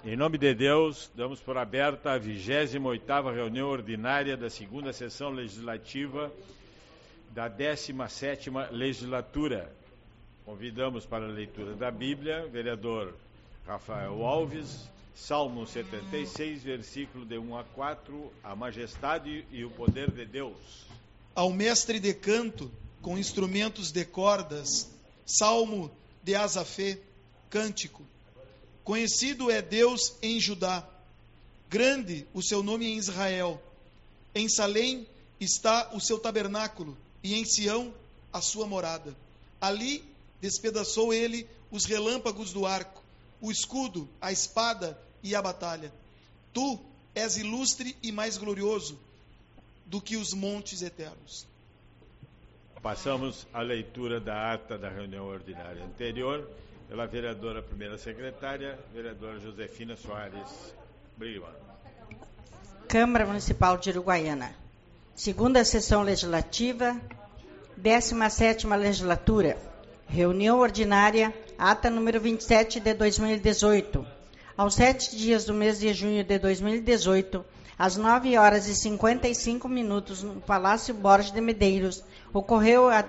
Em nome de Deus, damos por aberta a 28ª reunião ordinária da segunda sessão legislativa da 17ª legislatura. Convidamos para a leitura da Bíblia, vereador Rafael Alves, Salmo 76, versículo de 1 a 4, a majestade e o poder de Deus. Ao mestre de canto, com instrumentos de cordas, Salmo de Asafê, cântico. Conhecido é Deus em Judá, grande o seu nome em Israel. Em Salém está o seu tabernáculo, e em Sião a sua morada. Ali despedaçou ele os relâmpagos do arco, o escudo, a espada e a batalha. Tu és ilustre e mais glorioso do que os montes eternos. Passamos à leitura da ata da reunião ordinária anterior, pela vereadora primeira secretária, vereadora Josefina Soares Brigman. Câmara Municipal de Uruguaiana. Segunda sessão legislativa, 17ª legislatura. Reunião ordinária, ata número 27 de 2018. Aos 7 dias do mês de junho de 2018, às 9 horas e 55 minutos, no Palácio Borges de Medeiros, ocorreu a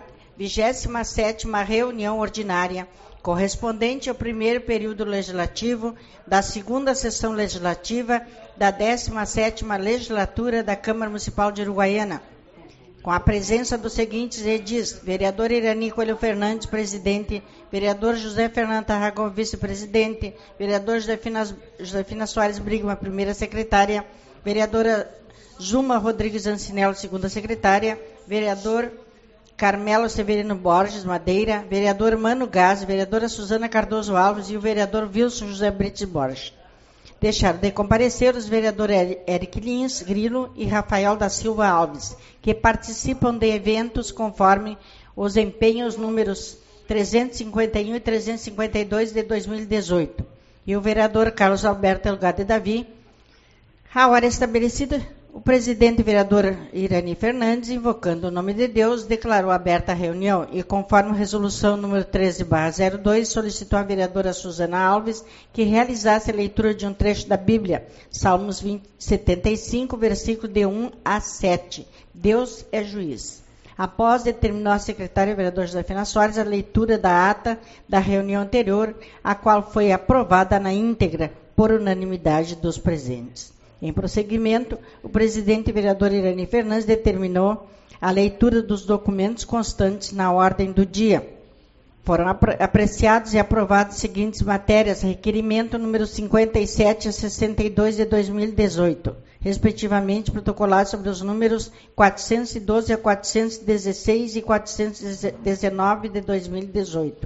27ª reunião ordinária, correspondente ao primeiro período legislativo da segunda sessão legislativa da 17ª legislatura da Câmara Municipal de Uruguaiana, com a presença dos seguintes edis: vereador Irani Coelho Fernandes, presidente; vereador José Fernando Tarragão, vice-presidente; vereador Josefina Soares Brigman, primeira secretária; vereadora Zuma Rodrigues Ancinello, segunda secretária; vereador Carmelo Severino Borges Madeira, vereador Mano Gás, vereadora Suzana Cardoso Alves e o vereador Wilson José Brites Borges. Deixaram de comparecer os vereadores Eric Lins Grilo e Rafael da Silva Alves, que participam de eventos conforme os empenhos números 351 e 352 de 2018. E o vereador Carlos Alberto Elgade Davi. A hora estabelecida, o presidente vereador Irani Fernandes, invocando o nome de Deus, declarou aberta a reunião e, conforme resolução número 13/02, solicitou à vereadora Suzana Alves que realizasse a leitura de um trecho da Bíblia, Salmos 75, versículo de 1 a 7. Deus é juiz. Após determinou a secretária vereadora Josefina Soares a leitura da ata da reunião anterior, a qual foi aprovada na íntegra por unanimidade dos presentes. Em prosseguimento, o presidente vereador Irani Fernandes determinou a leitura dos documentos constantes na ordem do dia. Foram apreciados e aprovados as seguintes matérias: requerimento número 57 a 62 de 2018, respectivamente protocolados sobre os números 412 a 416 e 419 de 2018.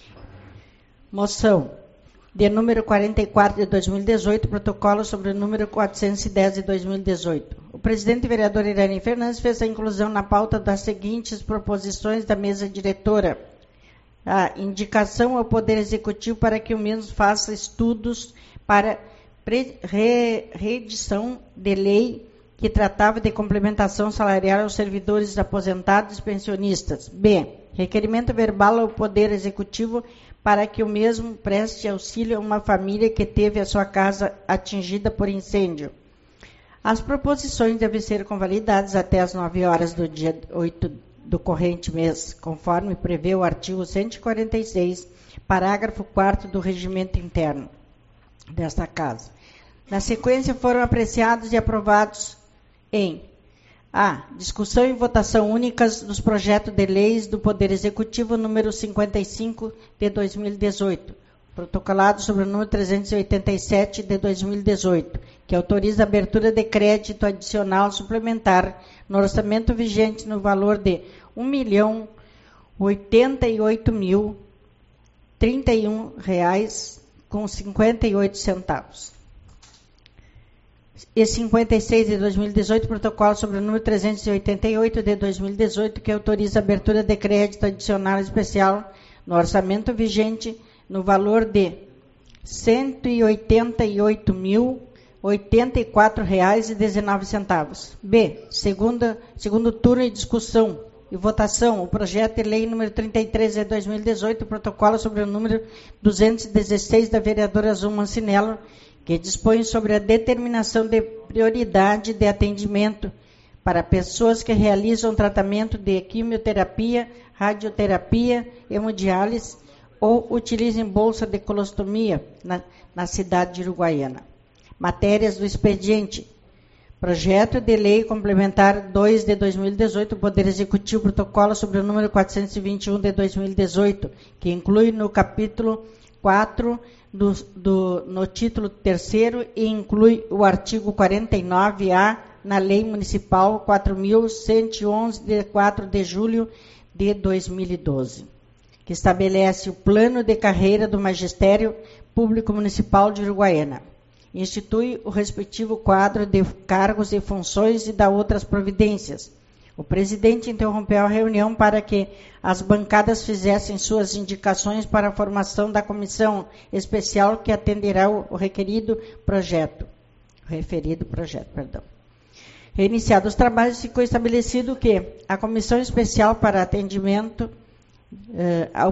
Moção de número 44 de 2018, protocolo sobre o número 410 de 2018. O presidente vereador Irani Fernandes fez a inclusão na pauta das seguintes proposições da mesa diretora: a indicação ao Poder Executivo para que o mesmo faça estudos para reedição de lei que tratava de complementação salarial aos servidores aposentados e pensionistas. B. Requerimento verbal ao Poder Executivo para que o mesmo preste auxílio a uma família que teve a sua casa atingida por incêndio. As proposições devem ser convalidadas até às 9 horas do dia 8 do corrente mês, conforme prevê o artigo 146, parágrafo 4º do Regimento Interno desta Casa. Na sequência, foram apreciados e aprovados em a. Discussão e votação únicas dos projetos de leis do Poder Executivo número 55 de 2018, protocolado sobre o número 387 de 2018, que autoriza a abertura de crédito adicional suplementar no orçamento vigente no valor de R$ 1.088.031,58. E 56 de 2018, protocolo sobre o número 388 de 2018, que autoriza a abertura de crédito adicional especial no orçamento vigente no valor de R$ 188.084,19. B. Segundo turno e discussão e votação, o projeto de lei número 33 de 2018, protocolo sobre o número 216 da vereadora Zuma Ancinello, que dispõe sobre a determinação de prioridade de atendimento para pessoas que realizam tratamento de quimioterapia, radioterapia, hemodiálise ou utilizem bolsa de colostomia na cidade de Uruguaiana. Matérias do expediente. Projeto de Lei Complementar 2 de 2018, Poder Executivo, protocolo sobre o número 421 de 2018, que inclui no capítulo 4, no título 3º, e inclui o artigo 49A na Lei Municipal 4.111, de 4 de julho de 2012, que estabelece o plano de carreira do Magistério Público Municipal de Uruguaiana. Institui o respectivo quadro de cargos e funções e dá outras providências. O presidente interrompeu a reunião para que as bancadas fizessem suas indicações para a formação da comissão especial que atenderá o referido projeto. Reiniciados os trabalhos, ficou estabelecido que a comissão especial para atendimento ao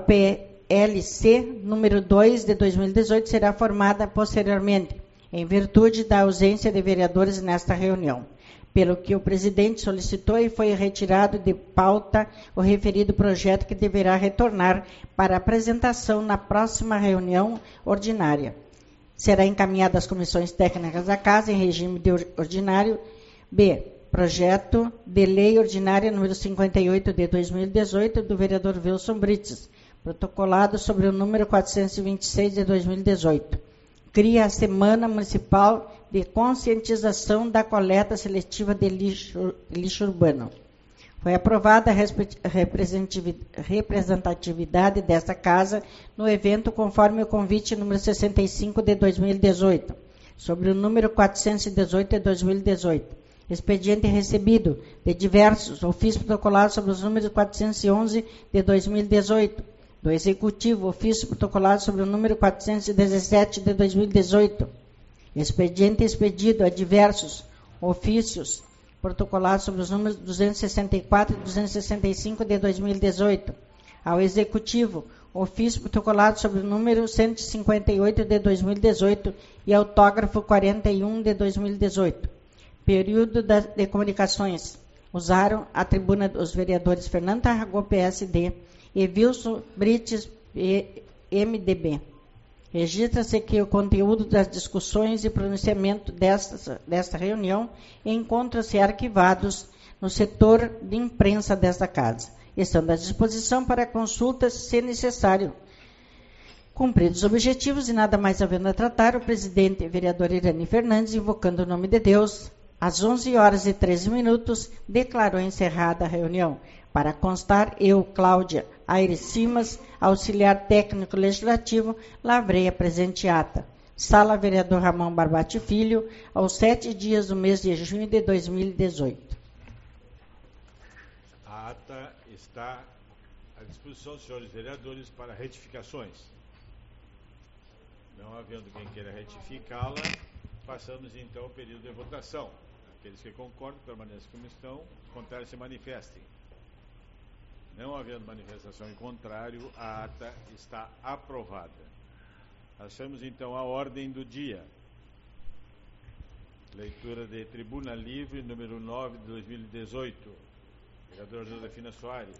PLC número 2 de 2018 será formada posteriormente, em virtude da ausência de vereadores nesta reunião, pelo que o presidente solicitou e foi retirado de pauta o referido projeto, que deverá retornar para apresentação na próxima reunião ordinária. Será encaminhado às comissões técnicas da Casa em regime de ordinário. B. Projeto de Lei Ordinária número 58 de 2018 do vereador Wilson Brites, protocolado sobre o número 426 de 2018. Cria a Semana Municipal de Conscientização da Coleta Seletiva de Lixo Urbano. Foi aprovada a representatividade desta casa no evento conforme o convite número 65 de 2018, sobre o número 418 de 2018. Expediente recebido de diversos ofícios protocolados sobre os números 411 de 2018. Do Executivo, ofício protocolado sobre o número 417 de 2018. Expediente expedido a diversos ofícios protocolados sobre os números 264 e 265 de 2018. Ao Executivo, ofício protocolado sobre o número 158 de 2018 e autógrafo 41 de 2018. Período de comunicações. Usaram a tribuna os vereadores Fernando Tarragó, PSD, e Wilson Brites, MDB. Registra-se que o conteúdo das discussões e pronunciamento desta reunião encontram-se arquivados no setor de imprensa desta Casa, estando à disposição para consultas, se necessário. Cumpridos os objetivos e nada mais havendo a tratar, o presidente, vereador Irani Fernandes, invocando o nome de Deus, às 11h13, declarou encerrada a reunião. Para constar, eu, Cláudia Aires Simas, auxiliar técnico legislativo, lavrei a presente ata. Sala Vereador Ramon Barbati Filho, aos 7 dias do mês de junho de 2018. A ata está à disposição dos senhores vereadores para retificações. Não havendo quem queira retificá-la, passamos então ao período de votação. Aqueles que concordam permaneçam como estão, os contrários se manifestem. Não havendo manifestação em contrário, a ata está aprovada. Passamos então à ordem do dia. Leitura de Tribuna Livre, número 9 de 2018. Vereadora Josefina Soares.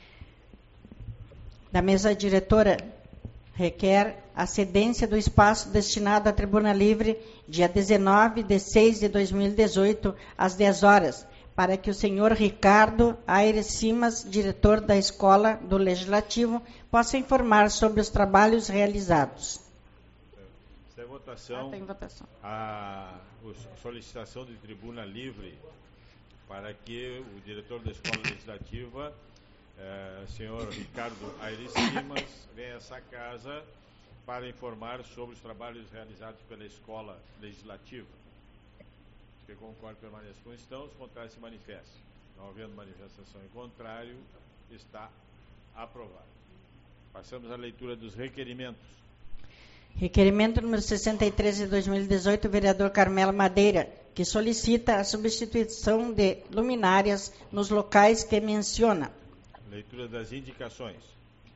Da mesa diretora, requer a cedência do espaço destinado à Tribuna Livre, dia 19 de 6 de 2018, às 10 horas, para que o senhor Ricardo Aires Simas, diretor da Escola do Legislativo, possa informar sobre os trabalhos realizados. Está em votação, em votação a solicitação de tribuna livre para que o diretor da Escola Legislativa, senhor Ricardo Aires Simas, venha a essa casa para informar sobre os trabalhos realizados pela Escola Legislativa. Que concordo permaneça como estão, os contrários se manifestam. Não havendo manifestação em contrário, está aprovado. Passamos à leitura dos requerimentos. Requerimento número 63 de 2018, vereador Carmelo Madeira, que solicita a substituição de luminárias nos locais que menciona. Leitura das indicações.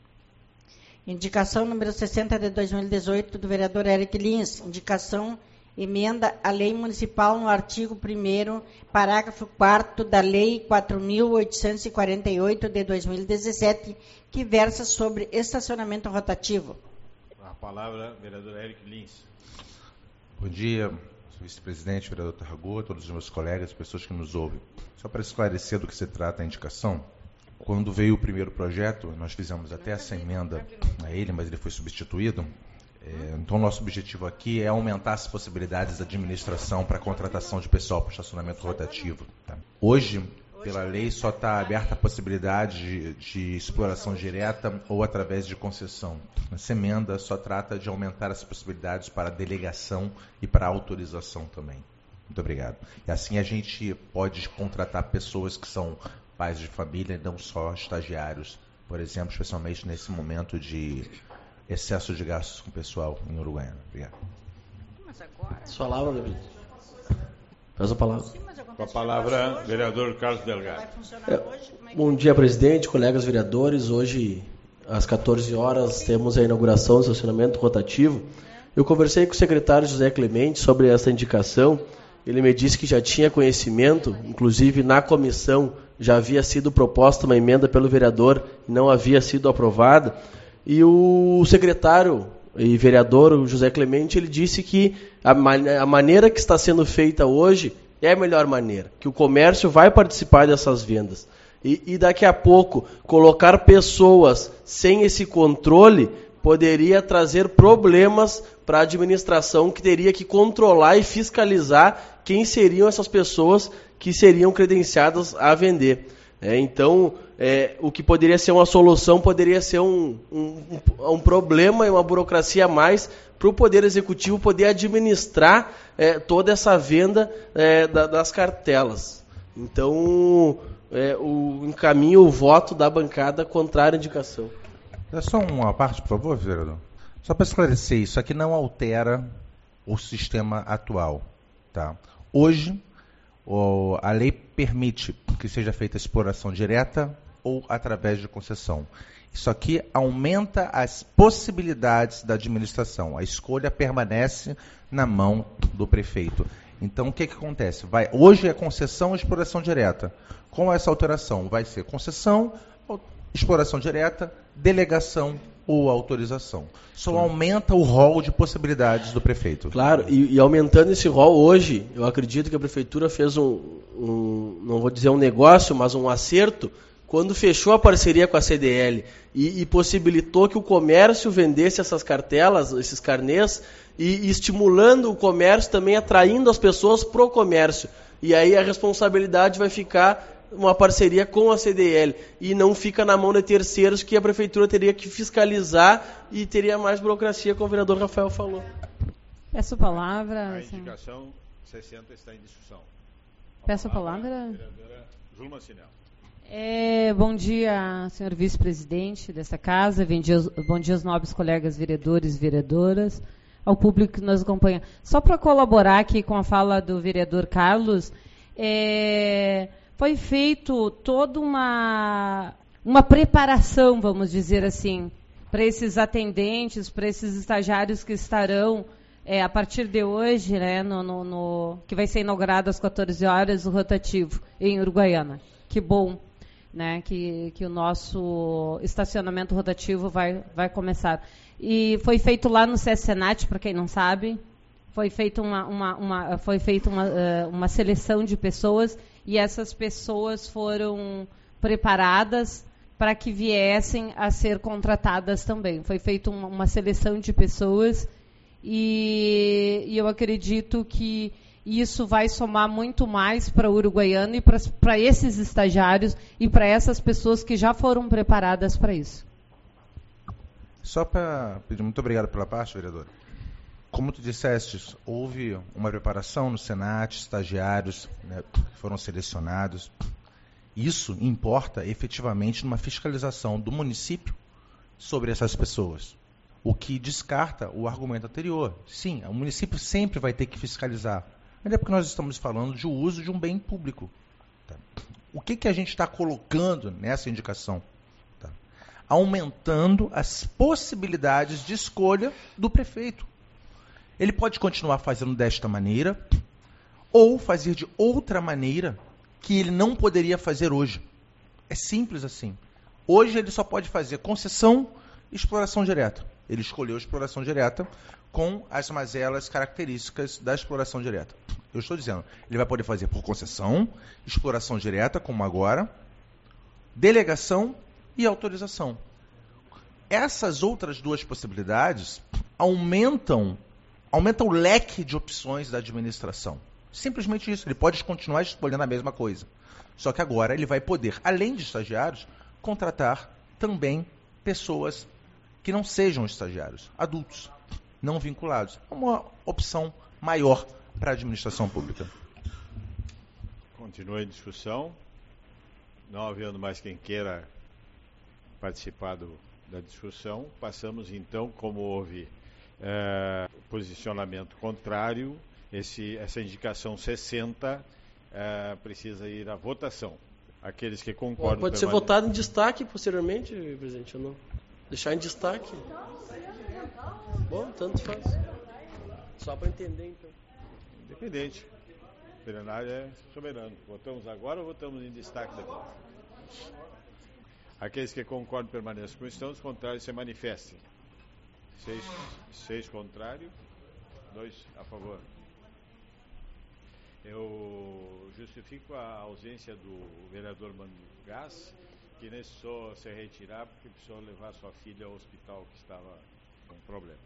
Indicação número 60 de 2018, do vereador Eric Lins. Indicação emenda à Lei Municipal no artigo 1º, parágrafo 4º da Lei 4.848 de 2017, que versa sobre estacionamento rotativo. A palavra, vereador Érico Lins. Bom dia, vice-presidente, vereador Tarragô, todos os meus colegas, pessoas que nos ouvem. Só para esclarecer do que se trata a indicação, quando veio o primeiro projeto, nós fizemos até essa emenda a ele, mas ele foi substituído. Então, nosso objetivo aqui é aumentar as possibilidades da administração para a contratação de pessoal para estacionamento rotativo. Tá? Hoje, pela lei, só está aberta a possibilidade de exploração direta ou através de concessão. Essa emenda só trata de aumentar as possibilidades para delegação e para autorização também. Muito obrigado. E assim a gente pode contratar pessoas que são pais de família e não só estagiários, por exemplo, especialmente nesse momento de excesso de gastos com o pessoal em Uruguaiana. Obrigado. Sua palavra, Gabriel. Faz a palavra. Com a palavra, vereador Carlos Delgado. Bom dia, presidente, colegas vereadores. Hoje, às 14 horas, temos a inauguração do estacionamento rotativo. Eu conversei com o secretário José Clemente sobre essa indicação. Ele me disse que já tinha conhecimento, inclusive na comissão já havia sido proposta uma emenda pelo vereador e não havia sido aprovada. E o secretário e vereador, o José Clemente, ele disse que a maneira que está sendo feita hoje é a melhor maneira, que o comércio vai participar dessas vendas. E daqui a pouco, colocar pessoas sem esse controle poderia trazer problemas para a administração, que teria que controlar e fiscalizar quem seriam essas pessoas que seriam credenciadas a vender. Então, o que poderia ser uma solução poderia ser um problema e uma burocracia a mais para o Poder Executivo poder administrar toda essa venda das cartelas. Então, encaminho o voto da bancada contrária à indicação. É só uma parte, por favor, vereador. Só para esclarecer, isso aqui não altera o sistema atual. Tá? Hoje, a lei permite que seja feita exploração direta ou através de concessão. Isso aqui aumenta as possibilidades da administração. A escolha permanece na mão do prefeito. Então, o que acontece? Hoje é concessão ou exploração direta. Com essa alteração, vai ser concessão, exploração direta, delegação ou autorização. Só aumenta o rol de possibilidades do prefeito. Claro, e aumentando esse rol hoje, eu acredito que a prefeitura fez não vou dizer um negócio, mas um acerto, quando fechou a parceria com a CDL e possibilitou que o comércio vendesse essas cartelas, esses carnês, e estimulando o comércio, também atraindo as pessoas para o comércio. E aí a responsabilidade vai ficar uma parceria com a CDL e não fica na mão de terceiros, que a prefeitura teria que fiscalizar e teria mais burocracia, como o vereador Rafael falou. Peço a palavra. A indicação 60 está em discussão. Peço a palavra. Vereadora Zulma Sinel. Bom dia, senhor vice-presidente desta casa, bom dia aos nobres colegas vereadores e vereadoras, ao público que nos acompanha. Só para colaborar aqui com a fala do vereador Carlos, foi feito toda uma preparação, vamos dizer assim, para esses atendentes, para esses estagiários que estarão, a partir de hoje, né, que vai ser inaugurado às 14 horas, o rotativo em Uruguaiana. Que bom, né, que o nosso estacionamento rotativo vai começar. E foi feito lá no SESC-Senat, para quem não sabe, foi feita uma seleção de pessoas, e essas pessoas foram preparadas para que viessem a ser contratadas também. Foi feita uma seleção de pessoas e eu acredito que isso vai somar muito mais para o Uruguaiano e para esses estagiários e para essas pessoas que já foram preparadas para isso. Só para pedir muito obrigado pela parte, vereador. Como tu disseste, houve uma preparação no Senat, estagiários, né, que foram selecionados. Isso importa efetivamente numa fiscalização do município sobre essas pessoas. O que descarta o argumento anterior. Sim, o município sempre vai ter que fiscalizar. Mas é porque nós estamos falando de uso de um bem público. Tá? O que a gente está colocando nessa indicação? Tá? Aumentando as possibilidades de escolha do prefeito. Ele pode continuar fazendo desta maneira ou fazer de outra maneira que ele não poderia fazer hoje. É simples assim. Hoje ele só pode fazer concessão e exploração direta. Ele escolheu a exploração direta com as mazelas características da exploração direta. Eu estou dizendo, ele vai poder fazer por concessão, exploração direta, como agora, delegação e autorização. Essas outras duas possibilidades aumentam o leque de opções da administração. Simplesmente isso. Ele pode continuar escolhendo a mesma coisa. Só que agora ele vai poder, além de estagiários, contratar também pessoas que não sejam estagiários, adultos, não vinculados. É uma opção maior para a administração pública. Continua em discussão. Não havendo mais quem queira participar da discussão, passamos então, como houve posicionamento contrário, essa indicação 60 precisa ir à votação. Aqueles que concordam... Pode ser votado em destaque posteriormente, presidente, ou não? Deixar em destaque? Bom, tanto faz. Só para entender, então. Independente. O plenário é soberano. Votamos agora ou votamos em destaque depois? Aqueles que concordam permaneçam como estão, os contrários se manifestem. 6 contrários, 2 a favor. Eu justifico a ausência do vereador Mano Gás, que necessitou se retirar porque precisou levar sua filha ao hospital que estava com problemas.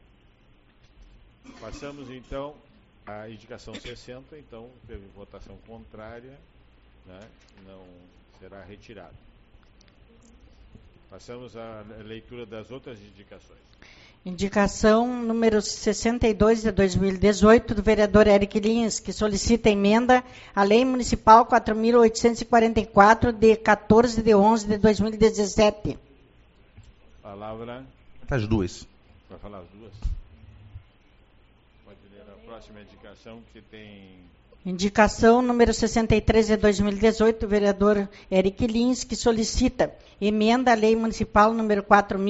Passamos então à indicação 60, então teve votação contrária, né, não será retirado. Passamos à leitura das outras indicações. Indicação número 62 de 2018, do vereador Eric Lins, que solicita emenda à Lei Municipal 4.844, de 14 de 11 de 2017. Palavra. As duas. Vai falar as duas? Pode ler a próxima indicação, que tem... Indicação número 63 de 2018, do vereador Eric Lins, que solicita emenda à Lei Municipal número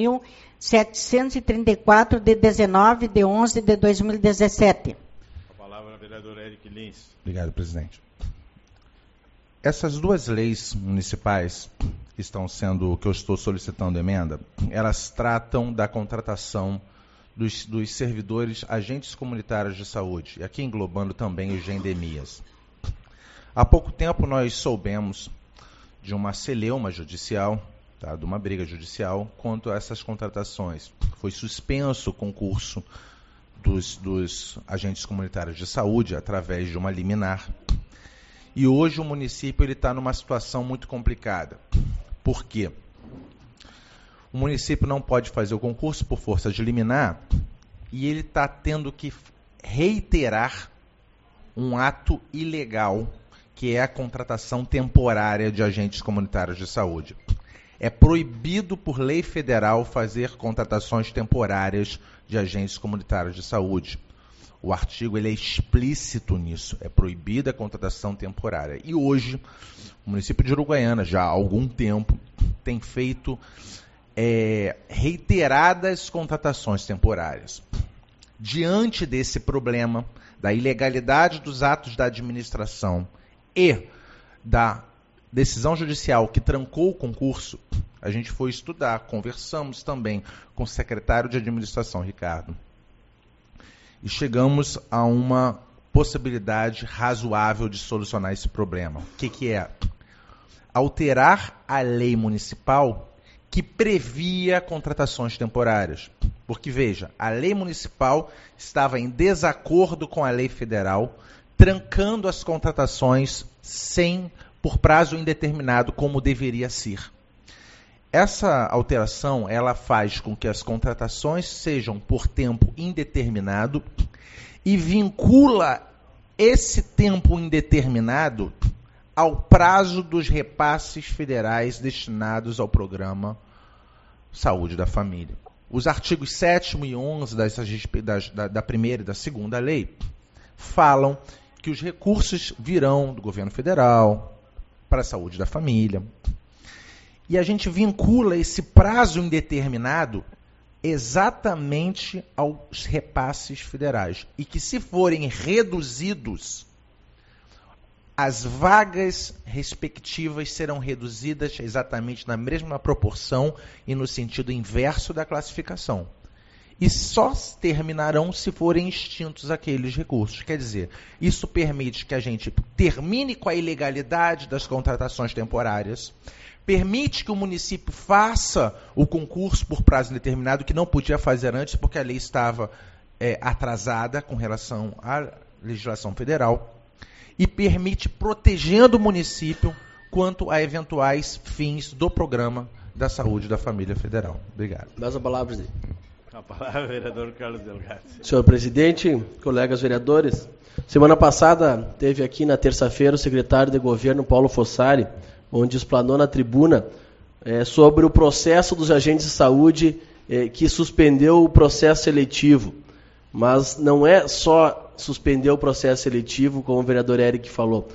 4.734, de 19 de 11 de 2017. A palavra, vereador Eric Lins. Obrigado, presidente. Essas duas leis municipais que eu estou solicitando emenda, elas tratam da contratação dos servidores agentes comunitários de saúde, e aqui englobando também os GENDEMIAS. Há pouco tempo nós soubemos de uma celeuma judicial, de uma briga judicial quanto a essas contratações. Foi suspenso o concurso dos agentes comunitários de saúde através de uma liminar. E hoje o município está numa situação muito complicada. Por quê? O município não pode fazer o concurso por força de liminar e ele está tendo que reiterar um ato ilegal, que é a contratação temporária de agentes comunitários de saúde. É proibido por lei federal fazer contratações temporárias de agentes comunitários de saúde. O artigo ele é explícito nisso, é proibida a contratação temporária. E hoje, o município de Uruguaiana, já há algum tempo, tem feito reiteradas contratações temporárias. Diante desse problema, da ilegalidade dos atos da administração e da decisão judicial que trancou o concurso, a gente foi estudar, conversamos também com o secretário de administração, Ricardo, e chegamos a uma possibilidade razoável de solucionar esse problema. O que é? Alterar a lei municipal que previa contratações temporárias. Porque, veja, a lei municipal estava em desacordo com a lei federal, trancando as contratações por prazo indeterminado, como deveria ser. Essa alteração, ela faz com que as contratações sejam por tempo indeterminado e vincula esse tempo indeterminado ao prazo dos repasses federais destinados ao programa Saúde da Família. Os artigos 7º e 11 da primeira e da segunda lei falam que os recursos virão do governo federal para a saúde da família. E a gente vincula esse prazo indeterminado exatamente aos repasses federais. E que, se forem reduzidos, as vagas respectivas serão reduzidas exatamente na mesma proporção e no sentido inverso da classificação. E só terminarão se forem extintos aqueles recursos. Quer dizer, isso permite que a gente termine com a ilegalidade das contratações temporárias, permite que o município faça o concurso por prazo indeterminado, que não podia fazer antes, porque a lei estava atrasada com relação à legislação federal, e permite protegendo o município quanto a eventuais fins do programa da saúde da família federal. Obrigado. Mais a palavra, presidente. A palavra, vereador Carlos Delgado. Senhor presidente, colegas vereadores, semana passada teve aqui na terça-feira o secretário de governo Paulo Fossari, onde explanou na tribuna sobre o processo dos agentes de saúde que suspendeu o processo seletivo. Mas não é só suspender o processo seletivo, como o vereador Eric falou.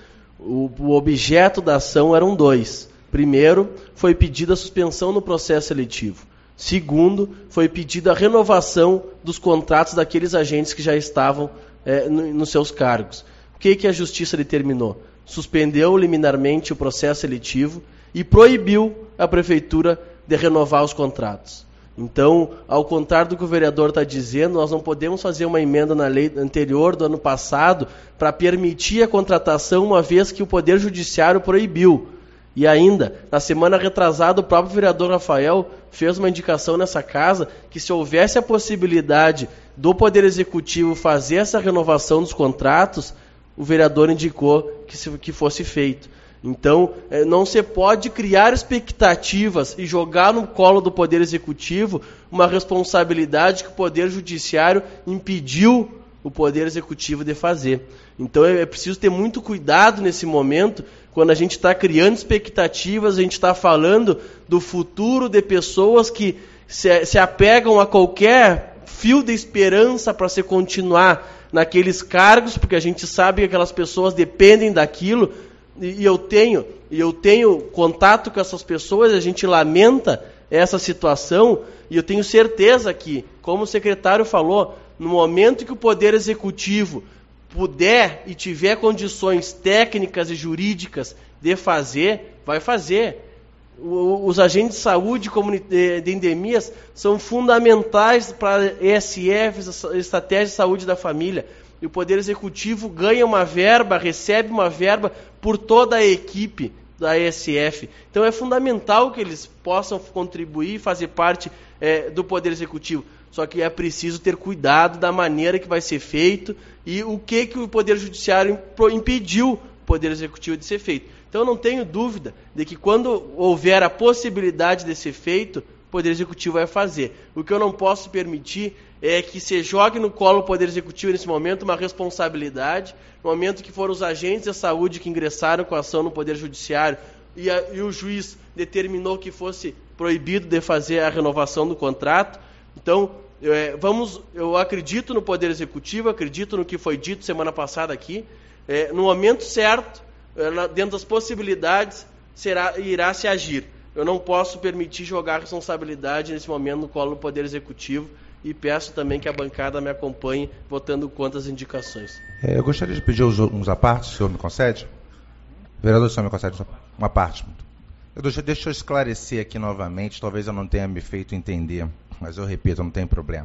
O objeto da ação eram dois. Primeiro, foi pedida a suspensão no processo seletivo. Segundo, foi pedida a renovação dos contratos daqueles agentes que já estavam nos seus cargos. O que a Justiça determinou? Suspendeu liminarmente o processo seletivo e proibiu a Prefeitura de renovar os contratos. Então, ao contrário do que o vereador está dizendo, nós não podemos fazer uma emenda na lei anterior do ano passado para permitir a contratação, uma vez que o Poder Judiciário proibiu. E ainda, na semana retrasada, o próprio vereador Rafael fez uma indicação nessa casa que, se houvesse a possibilidade do Poder Executivo fazer essa renovação dos contratos, o vereador indicou que fosse feito. Então, não se pode criar expectativas e jogar no colo do Poder Executivo uma responsabilidade que o Poder Judiciário impediu o Poder Executivo de fazer. Então, é preciso ter muito cuidado nesse momento, quando a gente está criando expectativas, a gente está falando do futuro de pessoas que se apegam a qualquer fio de esperança para se continuar naqueles cargos, porque a gente sabe que aquelas pessoas dependem daquilo. E eu tenho contato com essas pessoas, a gente lamenta essa situação, e eu tenho certeza que, como o secretário falou, no momento que o Poder Executivo puder e tiver condições técnicas e jurídicas de fazer, vai fazer. Os agentes de saúde de endemias são fundamentais para ESFs, Estratégia de Saúde da Família. E o Poder Executivo ganha uma verba, recebe uma verba por toda a equipe da ESF. Então é fundamental que eles possam contribuir e fazer parte do Poder Executivo. Só que é preciso ter cuidado da maneira que vai ser feito e o que o Poder Judiciário impediu o Poder Executivo de ser feito. Então eu não tenho dúvida de que quando houver a possibilidade de ser feito, o Poder Executivo vai fazer. O que eu não posso permitir é que se jogue no colo do Poder Executivo nesse momento uma responsabilidade, no momento que foram os agentes de saúde que ingressaram com a ação no Poder Judiciário e o juiz determinou que fosse proibido de fazer a renovação do contrato. Então, eu acredito no Poder Executivo, acredito no que foi dito semana passada aqui. No momento certo, dentro das possibilidades, irá se agir. Eu não posso permitir jogar a responsabilidade nesse momento no colo do Poder Executivo e peço também que a bancada me acompanhe votando contra as indicações. Eu gostaria de pedir uns apartes, se o senhor me concede. Vereador, o senhor me concede uma parte. Deixa eu esclarecer aqui novamente, talvez eu não tenha me feito entender, mas eu repito, não tem problema.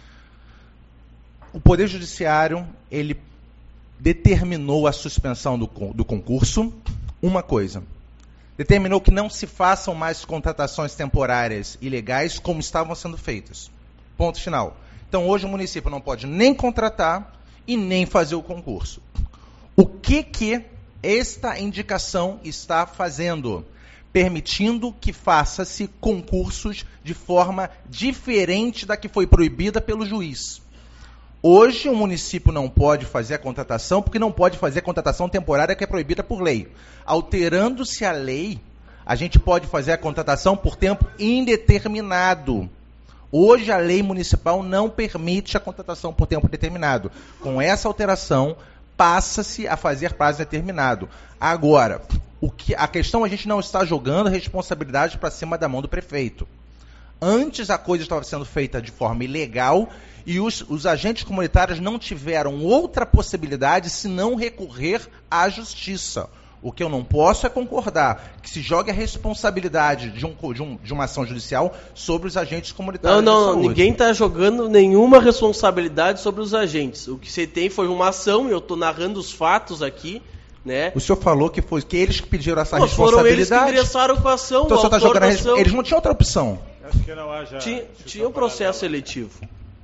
O Poder Judiciário, ele determinou a suspensão do concurso. Uma coisa, determinou que não se façam mais contratações temporárias ilegais como estavam sendo feitas. Ponto final. Então, hoje o município não pode nem contratar e nem fazer o concurso. O que esta indicação está fazendo? Permitindo que faça-se concursos de forma diferente da que foi proibida pelo juiz. Hoje o município não pode fazer a contratação, porque não pode fazer a contratação temporária que é proibida por lei. Alterando-se a lei, a gente pode fazer a contratação por tempo indeterminado. Hoje a lei municipal não permite a contratação por tempo determinado. Com essa alteração, passa-se a fazer prazo determinado. Agora, a questão, a gente não está jogando a responsabilidade para cima da mão do prefeito. Antes a coisa estava sendo feita de forma ilegal e os agentes comunitários não tiveram outra possibilidade senão recorrer à justiça. O que eu não posso é concordar que se jogue a responsabilidade de uma ação judicial sobre os agentes comunitários de saúde. Ninguém está jogando nenhuma responsabilidade sobre os agentes. O que você tem foi uma ação, e eu estou narrando os fatos aqui, né? O senhor falou que foi que eles que pediram essa responsabilidade. Foram eles que ingressaram com a ação. Então o senhor está jogando eles não tinham outra opção. Acho que não haja... Tinha um processo seletivo.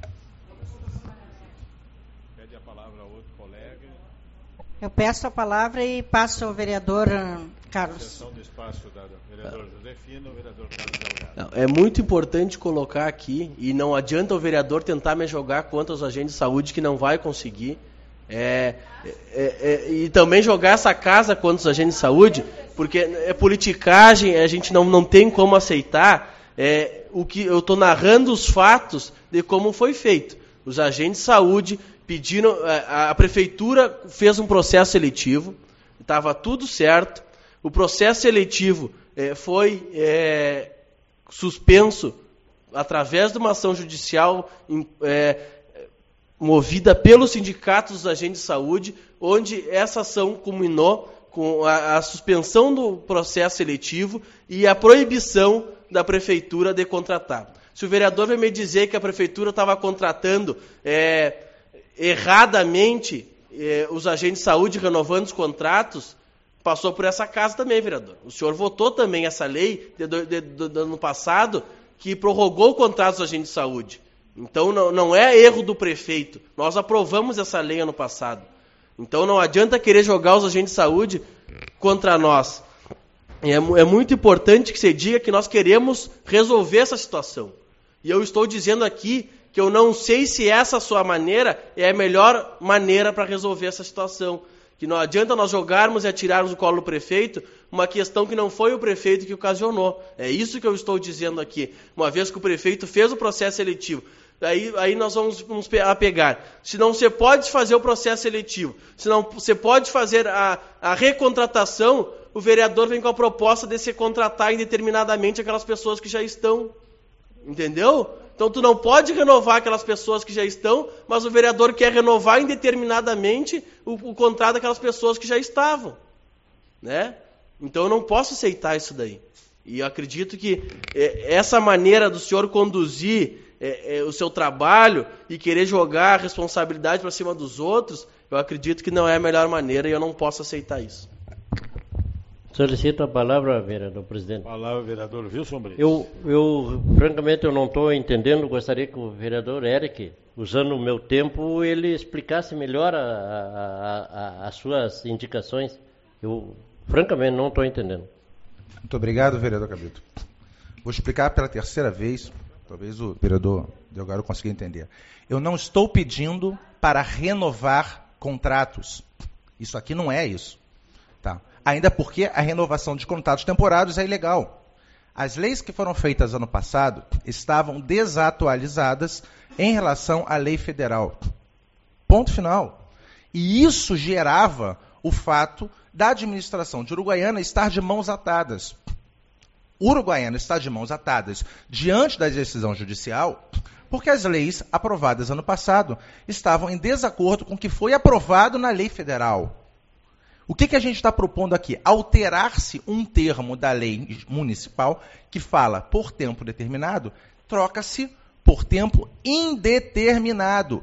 Pede a palavra a outro colega. Eu peço a palavra e passo ao vereador Carlos. Sessão do espaço da vereador Josefina, o vereador Carlos Delgado. É muito importante colocar aqui, e não adianta o vereador tentar me jogar contra os agentes de saúde, que não vai conseguir. E também jogar essa casa contra os agentes de saúde, porque é politicagem, a gente não tem como aceitar. O que eu estou narrando os fatos de como foi feito. Os agentes de saúde pediram, a prefeitura fez um processo seletivo, estava tudo certo. O processo seletivo foi suspenso através de uma ação judicial movida pelos sindicatos dos agentes de saúde, onde essa ação culminou com a suspensão do processo seletivo e a proibição da prefeitura de contratar. Se o vereador vai me dizer que a prefeitura estava contratando erradamente os agentes de saúde, renovando os contratos, passou por essa casa também, vereador. O senhor votou também essa lei do ano passado, que prorrogou o contrato dos agentes de saúde. Então não é erro do prefeito. Nós aprovamos essa lei ano passado. Então não adianta querer jogar os agentes de saúde contra nós. É muito importante que você diga que nós queremos resolver essa situação. E eu estou dizendo aqui que eu não sei se essa sua maneira é a melhor maneira para resolver essa situação. Que não adianta nós jogarmos e atirarmos no colo do prefeito uma questão que não foi o prefeito que ocasionou. É isso que eu estou dizendo aqui. Uma vez que o prefeito fez o processo seletivo, aí nós vamos nos apegar. Se não você pode fazer o processo seletivo, se não você pode fazer a recontratação, o vereador vem com a proposta de se contratar indeterminadamente aquelas pessoas que já estão. Entendeu? Então tu não pode renovar aquelas pessoas que já estão, mas o vereador quer renovar indeterminadamente o contrato daquelas pessoas que já estavam. Né? Então eu não posso aceitar isso daí. E eu acredito que essa maneira do senhor conduzir o seu trabalho e querer jogar a responsabilidade para cima dos outros, eu acredito que não é a melhor maneira e eu não posso aceitar isso. Solicito a palavra, vereador presidente. Palavra, vereador Wilson Brito. Eu francamente, eu não estou entendendo. Gostaria que o vereador Eric, usando o meu tempo, ele explicasse melhor as suas indicações. Eu, francamente, não estou entendendo. Muito obrigado, vereador Cabrito. Vou explicar pela terceira vez, talvez o vereador Delgado consiga entender. Eu não estou pedindo para renovar contratos. Isso aqui não é isso. Tá? Ainda porque a renovação de contratos temporários é ilegal. As leis que foram feitas ano passado estavam desatualizadas em relação à lei federal. Ponto final. E isso gerava o fato da administração de Uruguaiana estar de mãos atadas. Uruguaiana está de mãos atadas diante da decisão judicial, porque as leis aprovadas ano passado estavam em desacordo com o que foi aprovado na lei federal. O que a gente está propondo aqui? Alterar-se um termo da lei municipal que fala por tempo determinado, troca-se por tempo indeterminado.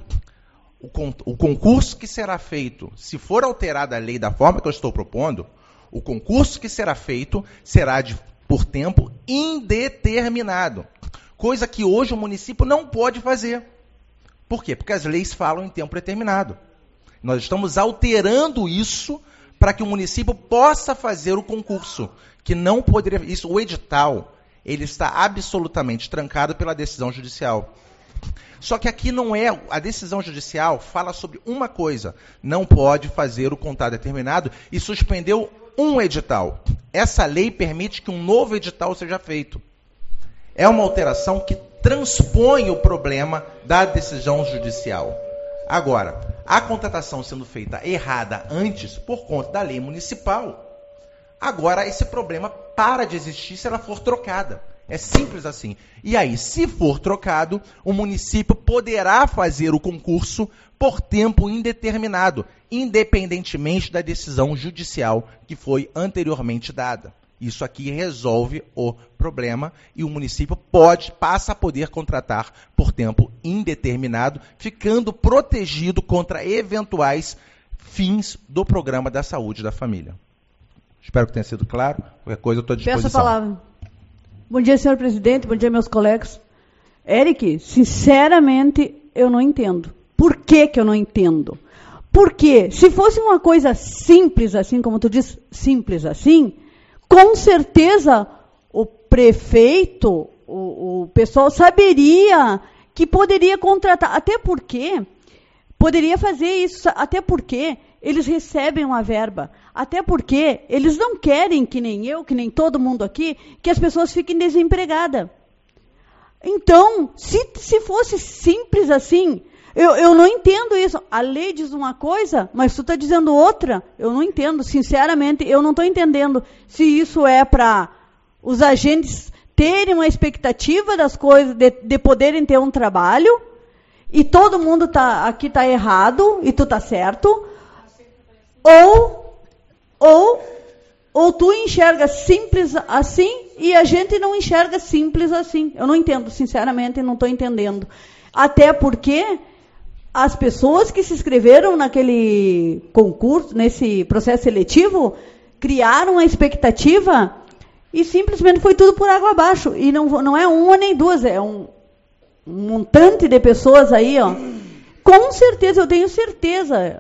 O concurso que será feito, se for alterada a lei da forma que eu estou propondo, o concurso que será feito será por tempo indeterminado. Coisa que hoje o município não pode fazer. Por quê? Porque as leis falam em tempo determinado. Nós estamos alterando isso para que o município possa fazer o concurso, que não poderia... Isso, o edital, ele está absolutamente trancado pela decisão judicial. Só que aqui não é... A decisão judicial fala sobre uma coisa, não pode fazer o contrato determinado e suspendeu um edital. Essa lei permite que um novo edital seja feito. É uma alteração que transpõe o problema da decisão judicial. Agora, a contratação sendo feita errada antes por conta da lei municipal, agora esse problema para de existir se ela for trocada. É simples assim. E aí, se for trocado, o município poderá fazer o concurso por tempo indeterminado, independentemente da decisão judicial que foi anteriormente dada. Isso aqui resolve o problema e o município passa a poder contratar por tempo indeterminado, ficando protegido contra eventuais fins do programa da saúde da família. Espero que tenha sido claro. Qualquer coisa eu estou à disposição. Peço a palavra. Bom dia, senhor presidente. Bom dia, meus colegas. Eric, sinceramente, eu não entendo. Por que eu não entendo? Porque se fosse uma coisa simples assim, como tu diz, simples assim, com certeza o prefeito, o pessoal saberia que poderia contratar. Até porque poderia fazer isso, até porque eles recebem uma verba. Até porque eles não querem, que nem eu, que nem todo mundo aqui, que as pessoas fiquem desempregadas. Então, se fosse simples assim, eu não entendo isso. A lei diz uma coisa, mas tu está dizendo outra. Eu não entendo. Sinceramente, eu não estou entendendo se isso é para os agentes terem uma expectativa das coisas, de poderem ter um trabalho, e todo mundo aqui está errado, e tu está certo, ou tu enxerga simples assim e a gente não enxerga simples assim. Eu não entendo, sinceramente, não estou entendendo. Até porque as pessoas que se inscreveram naquele concurso, nesse processo seletivo, criaram a expectativa e simplesmente foi tudo por água abaixo. E não é uma nem duas, é um montante de pessoas aí, ó. Com certeza, eu tenho certeza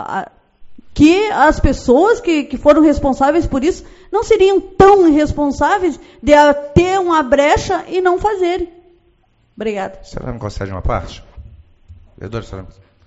que as pessoas que foram responsáveis por isso não seriam tão irresponsáveis de ter uma brecha e não fazerem. Obrigada. A senhora me concede uma parte? Vereadora, senhora.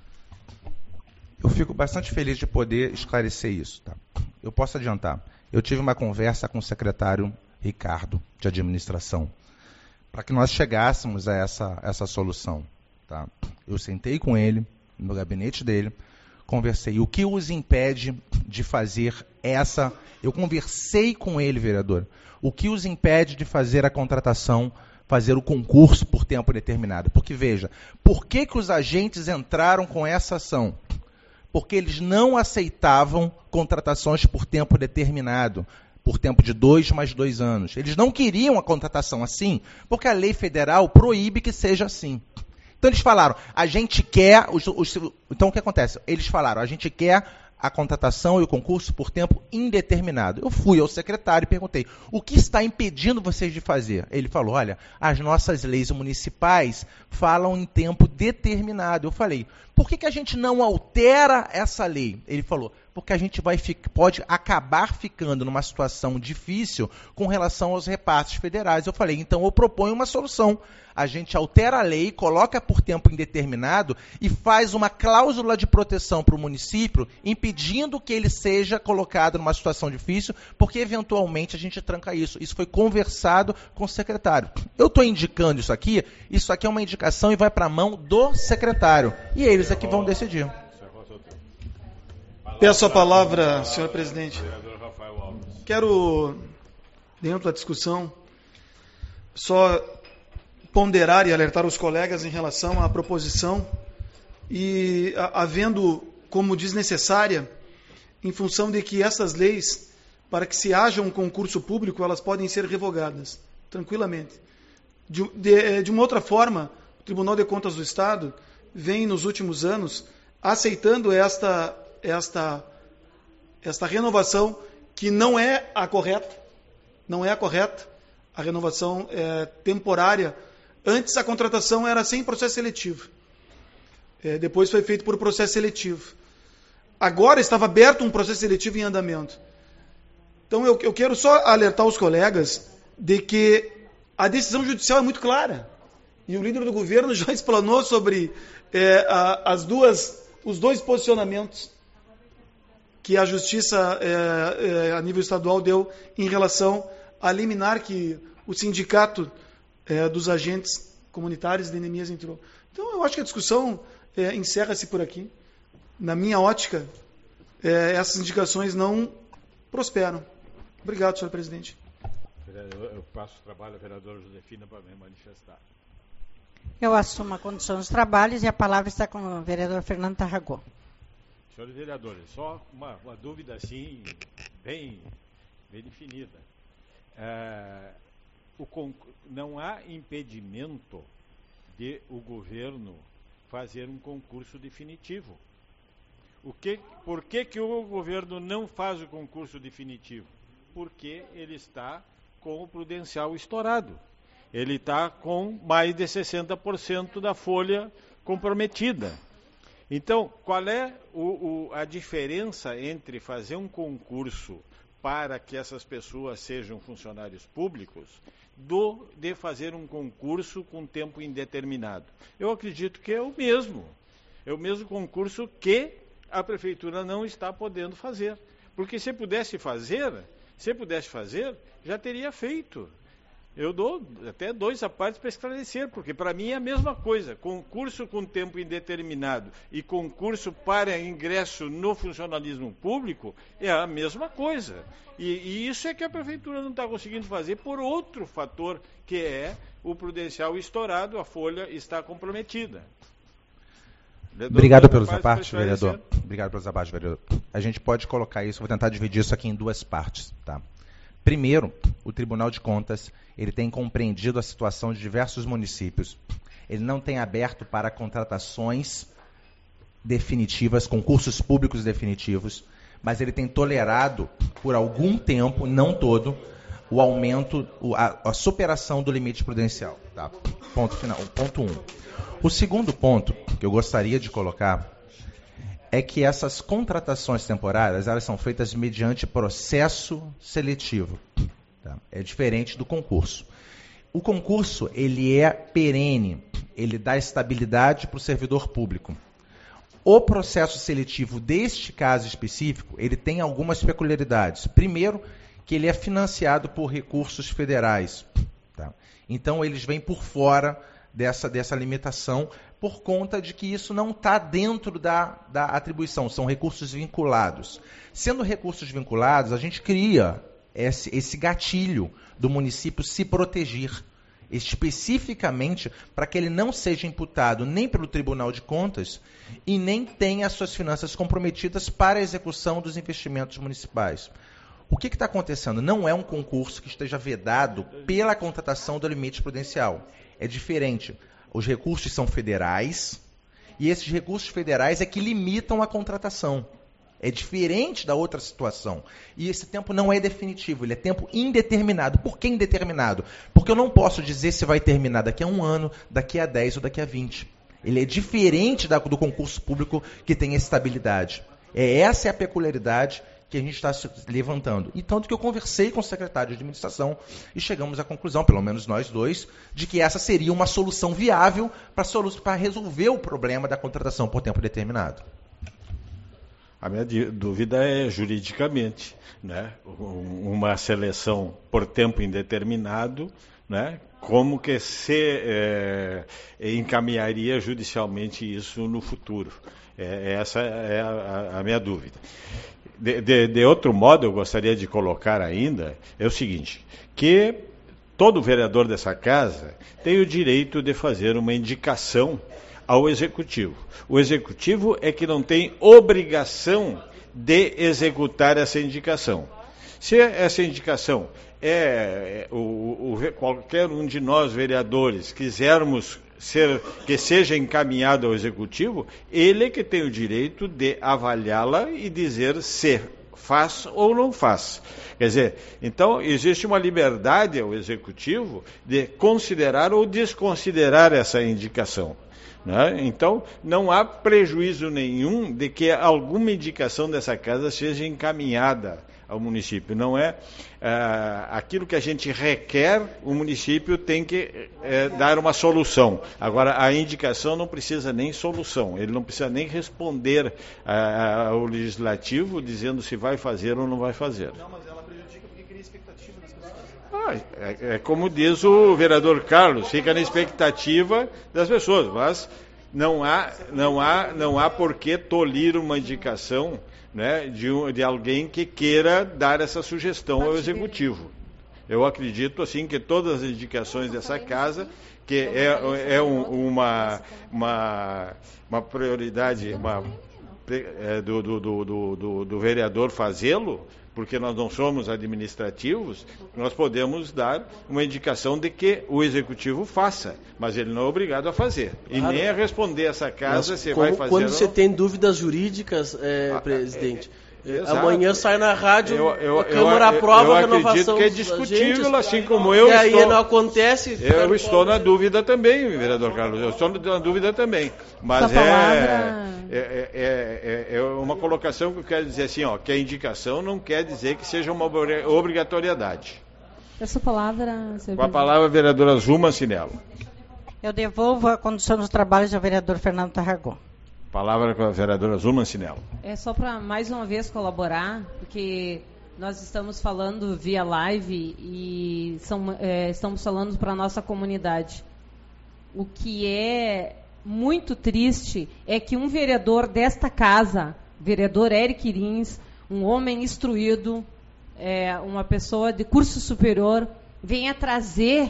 Eu fico bastante feliz de poder esclarecer isso. Tá? Eu posso adiantar. Eu tive uma conversa com o secretário Ricardo, de administração, para que nós chegássemos a essa solução. Tá? Eu sentei com ele, no gabinete dele, conversei. O que os impede de fazer essa... Eu conversei com ele, vereador. O que os impede de fazer a contratação, fazer o concurso por tempo determinado? Porque, veja, por que os agentes entraram com essa ação? Porque eles não aceitavam contratações por tempo determinado, por tempo de 2 mais 2 anos. Eles não queriam a contratação assim, porque a lei federal proíbe que seja assim. Então eles falaram, a gente quer... Então o que acontece? Eles falaram, a gente quer a contratação e o concurso por tempo indeterminado. Eu fui ao secretário e perguntei, o que está impedindo vocês de fazer? Ele falou, olha, as nossas leis municipais falam em tempo determinado. Eu falei, por que a gente não altera essa lei? Ele falou, porque a gente pode acabar ficando numa situação difícil com relação aos repasses federais. Eu falei, então eu proponho uma solução. A gente altera a lei, coloca por tempo indeterminado e faz uma cláusula de proteção para o município, impedindo que ele seja colocado numa situação difícil, porque eventualmente a gente tranca isso. Isso foi conversado com o secretário. Eu estou indicando isso aqui é uma indicação e vai para a mão do secretário. E eles é que vão decidir. Peço a palavra, senhor presidente. Quero, dentro da discussão, só ponderar e alertar os colegas em relação à proposição e havendo como desnecessária, em função de que essas leis, para que se haja um concurso público, elas podem ser revogadas, tranquilamente. De uma outra forma, o Tribunal de Contas do Estado vem, nos últimos anos, aceitando esta renovação, que não é a correta, a renovação é temporária. Antes a contratação era sem processo seletivo. Depois foi feito por processo seletivo. Agora estava aberto um processo seletivo em andamento. Então eu quero só alertar os colegas de que a decisão judicial é muito clara. E o líder do governo já explanou sobre os dois posicionamentos que a Justiça a nível estadual deu em relação a liminar que o sindicato dos agentes comunitários de Neemias entrou. Então, eu acho que a discussão encerra-se por aqui. Na minha ótica, essas indicações não prosperam. Obrigado, senhor presidente. Eu passo o trabalho à vereadora Josefina para me manifestar. Eu assumo a condução dos trabalhos e a palavra está com o vereador Fernando Tarragó. Senhores vereadores, só uma dúvida assim, bem definida. Não há impedimento de o governo fazer um concurso definitivo. Por que o governo não faz o concurso definitivo? Porque ele está com o prudencial estourado. Ele está com mais de 60% da folha comprometida. Então, qual é a diferença entre fazer um concurso para que essas pessoas sejam funcionários públicos de fazer um concurso com tempo indeterminado? Eu acredito que é o mesmo concurso que a prefeitura não está podendo fazer. Porque se pudesse fazer, já teria feito. Eu dou até 2 partes para esclarecer, porque para mim é a mesma coisa. Concurso com tempo indeterminado e concurso para ingresso no funcionalismo público é a mesma coisa. E isso é que a prefeitura não está conseguindo fazer por outro fator, que é o prudencial estourado, a folha está comprometida. Obrigado pelos abates, vereador. Obrigado pelos abates, vereador. A gente pode colocar isso, vou tentar dividir isso aqui em 2 partes, tá? Primeiro, o Tribunal de Contas, ele tem compreendido a situação de diversos municípios. Ele não tem aberto para contratações definitivas, concursos públicos definitivos, mas ele tem tolerado por algum tempo, não todo, o aumento, a superação do limite prudencial. Tá? Ponto final. Ponto 1. O segundo ponto que eu gostaria de colocar é que essas contratações temporárias, elas são feitas mediante processo seletivo. Tá? É diferente do concurso. O concurso, ele é perene, ele dá estabilidade para o servidor público. O processo seletivo deste caso específico, ele tem algumas peculiaridades. Primeiro, que ele é financiado por recursos federais. Tá? Então, eles vêm por fora dessa limitação, por conta de que isso não está dentro da atribuição, são recursos vinculados. Sendo recursos vinculados, a gente cria esse gatilho do município se proteger, especificamente para que ele não seja imputado nem pelo Tribunal de Contas e nem tenha as suas finanças comprometidas para a execução dos investimentos municipais. O que está acontecendo? Não é um concurso que esteja vedado pela contratação do limite prudencial. É diferente. Os recursos são federais e esses recursos federais é que limitam a contratação. É diferente da outra situação. E esse tempo não é definitivo, ele é tempo indeterminado. Por que indeterminado? Porque eu não posso dizer se vai terminar daqui a 1 ano, daqui a 10 ou daqui a 20. Ele é diferente do concurso público que tem estabilidade. Essa é a peculiaridade que a gente está levantando. E tanto que eu conversei com o secretário de administração e chegamos à conclusão, pelo menos nós dois, de que essa seria uma solução viável para resolver o problema da contratação por tempo determinado. A minha dúvida é juridicamente, né? Uma seleção por tempo indeterminado, né? Como que se encaminharia judicialmente isso no futuro? Essa é a minha dúvida. De outro modo, eu gostaria de colocar ainda, é o seguinte, que todo vereador dessa casa tem o direito de fazer uma indicação ao Executivo. O Executivo é que não tem obrigação de executar essa indicação. Se essa indicação qualquer um de nós, vereadores, quisermos que seja encaminhado ao Executivo, ele é que tem o direito de avaliá-la e dizer se faz ou não faz. Quer dizer, então existe uma liberdade ao Executivo de considerar ou desconsiderar essa indicação. Né? Então, não há prejuízo nenhum de que alguma indicação dessa casa seja encaminhada ao município. Não é aquilo que a gente requer, o município tem que dar uma solução. Agora, a indicação não precisa nem solução, ele não precisa nem responder ao legislativo dizendo se vai fazer ou não vai fazer. Não, mas ela prejudica porque cria expectativa das pessoas. Como diz o vereador Carlos, fica na expectativa das pessoas, mas não há por que tolir uma indicação, né, de alguém que queira dar essa sugestão ao Executivo. Eu acredito, assim, que todas as indicações dessa casa, que é uma prioridade do vereador fazê-lo, porque nós não somos administrativos, nós podemos dar uma indicação de que o executivo faça, mas ele não é obrigado a fazer. E claro. Nem a responder essa casa se vai fazer quando ou você não. tem dúvidas jurídicas, presidente, exato. Amanhã sai na rádio, a Câmara aprova a renovação. Eu acredito que é discutível, assim como eu e aí estou... não acontece... Eu estou na dúvida também, vereador Carlos, eu estou na dúvida também. Mas é uma colocação que eu quero dizer assim, que a indicação não quer dizer que seja uma obrigatoriedade. Essa palavra... Com a palavra, a vereadora Zuma Cinello. Eu devolvo a condução dos trabalhos ao vereador Fernando Tarragão. Palavra com a vereadora Zuma Cinello. É só para mais uma vez colaborar, porque nós estamos falando via live e estamos falando para a nossa comunidade. O que é muito triste é que um vereador desta casa, vereador Eric Lins, um homem instruído, uma pessoa de curso superior, venha trazer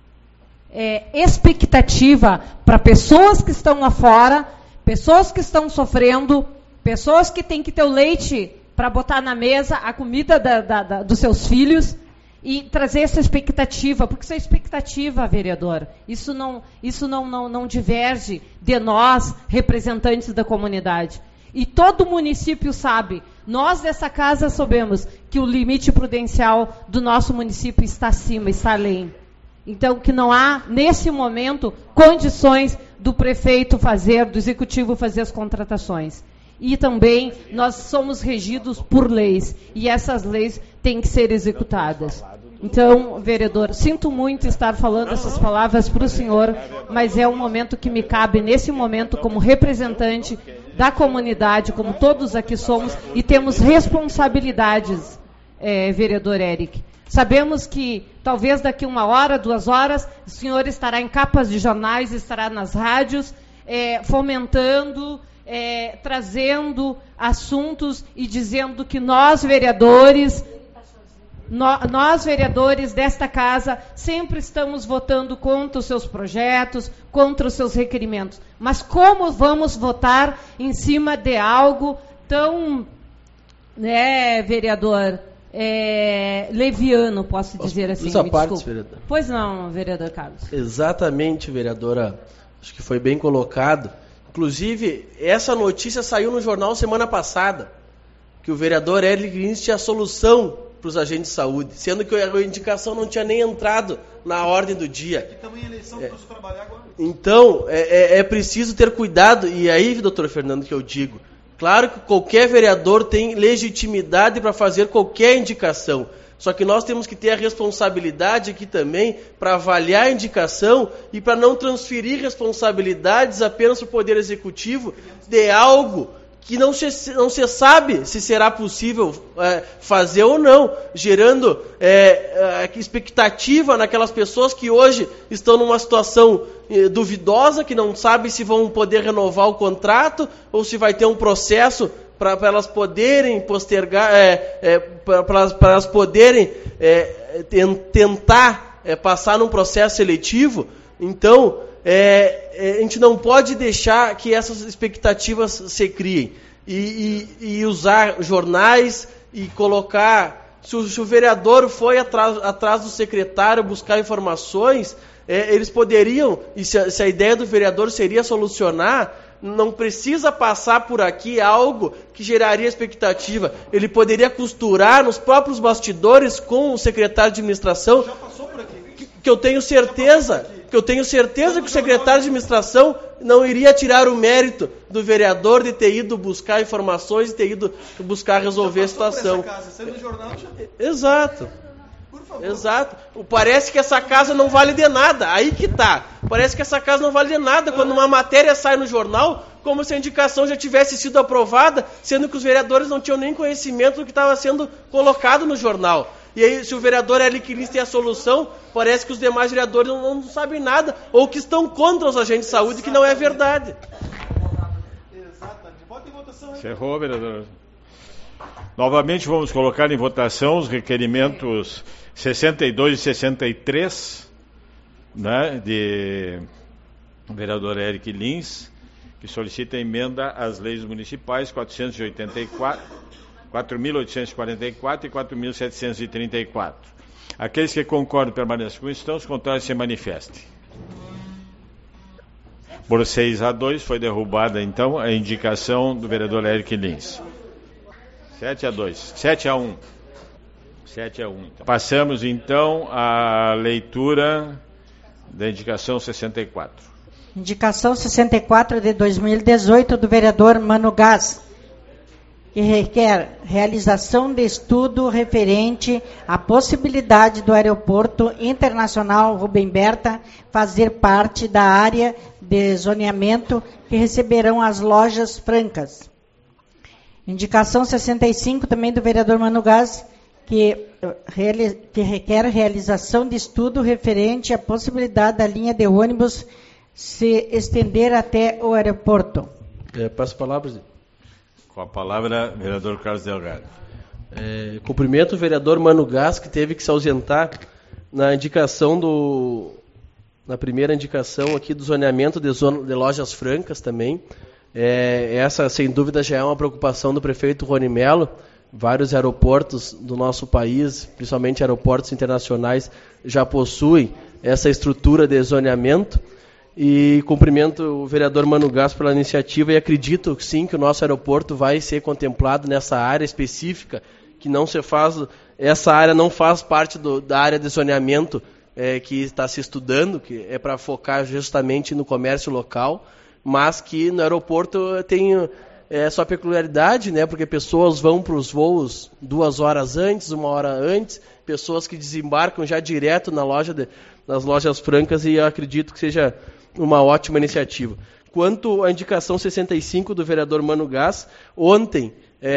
expectativa para pessoas que estão lá fora, pessoas que estão sofrendo, pessoas que têm que ter o leite para botar na mesa, a comida dos seus filhos, e trazer essa expectativa, porque isso é expectativa, vereador. Isso não diverge de nós, representantes da comunidade. E todo município sabe, nós dessa casa sabemos que o limite prudencial do nosso município está acima, está além. Então, que não há, nesse momento, condições do prefeito do executivo fazer as contratações. E também nós somos regidos por leis, e essas leis têm que ser executadas. Então, vereador, sinto muito estar falando essas palavras para o senhor, mas é um momento que me cabe, nesse momento, como representante da comunidade, como todos aqui somos, e temos responsabilidades, vereador Eric. Sabemos que talvez daqui 1 hora, 2 horas, o senhor estará em capas de jornais, estará nas rádios, fomentando, trazendo assuntos e dizendo que nós, vereadores desta casa, sempre estamos votando contra os seus projetos, contra os seus requerimentos. Mas como vamos votar em cima de algo tão, vereador... leviano, posso dizer assim. Essa parte, vereador. Pois não, vereador Carlos. Exatamente, vereadora. Acho que foi bem colocado. Inclusive, essa notícia saiu no jornal semana passada, que o vereador Eric Lins tinha solução para os agentes de saúde, sendo que a indicação não tinha nem entrado na ordem do dia. E também eleição para trabalhar agora. Então, é preciso ter cuidado, e aí, doutor Fernando, que eu digo, claro que qualquer vereador tem legitimidade para fazer qualquer indicação. Só que nós temos que ter a responsabilidade aqui também para avaliar a indicação e para não transferir responsabilidades apenas para o Poder Executivo de algo que não se sabe se será possível fazer ou não, gerando expectativa naquelas pessoas que hoje estão numa situação duvidosa, que não sabem se vão poder renovar o contrato ou se vai ter um processo para elas poderem postergar, para elas poderem tentar passar num processo seletivo. Então, a gente não pode deixar que essas expectativas se criem e usar jornais e colocar... Se o vereador foi atrás do secretário buscar informações, eles poderiam, e se a ideia do vereador seria solucionar, não precisa passar por aqui algo que geraria expectativa. Ele poderia costurar nos próprios bastidores com o secretário de administração, que eu tenho certeza que o secretário de administração não iria tirar o mérito do vereador de ter ido buscar informações e ter ido buscar resolver a situação. Exato. Exato. Parece que essa casa não vale de nada. Aí que tá. Parece que essa casa não vale de nada quando uma matéria sai no jornal, como se a indicação já tivesse sido aprovada, sendo que os vereadores não tinham nem conhecimento do que estava sendo colocado no jornal. E aí, se o vereador Eric Lins tem a solução, parece que os demais vereadores não sabem nada, ou que estão contra os agentes de saúde, que não é verdade. Encerrou, vereador. Novamente vamos colocar em votação os requerimentos 62 e 63, né, de vereador Eric Lins, que solicita emenda às leis municipais 4.844 e 4.734. Aqueles que concordam permaneçam como estão, os contrários se manifestem. Por 6-2 foi derrubada, então, a indicação do vereador Eric Lins. 7-2. 7-1. 7-1. Então. Passamos, então, à leitura da indicação 64. Indicação 64 de 2018 do vereador Mano Gás, que requer realização de estudo referente à possibilidade do Aeroporto Internacional Rubem Berta fazer parte da área de zoneamento que receberão as lojas francas. Indicação 65 também do vereador Mano Gás, que requer realização de estudo referente à possibilidade da linha de ônibus se estender até o aeroporto. Passo a palavra, presidente. Com a palavra, vereador Carlos Delgado. Cumprimento o vereador Mano Gás, que teve que se ausentar na primeira indicação aqui do zoneamento de lojas francas também. Essa, sem dúvida, já é uma preocupação do prefeito Rony Mello. Vários aeroportos do nosso país, principalmente aeroportos internacionais, já possuem essa estrutura de zoneamento. E cumprimento o vereador Mano Gás pela iniciativa e acredito sim que o nosso aeroporto vai ser contemplado nessa área específica, que não se faz, essa área não faz parte da área de zoneamento que está se estudando, que é para focar justamente no comércio local, mas que no aeroporto tem sua peculiaridade, né, porque pessoas vão para os voos 2 horas antes, 1 hora antes, pessoas que desembarcam já direto nas lojas francas, e eu acredito que seja uma ótima iniciativa. Quanto à indicação 65 do vereador Mano Gás, ontem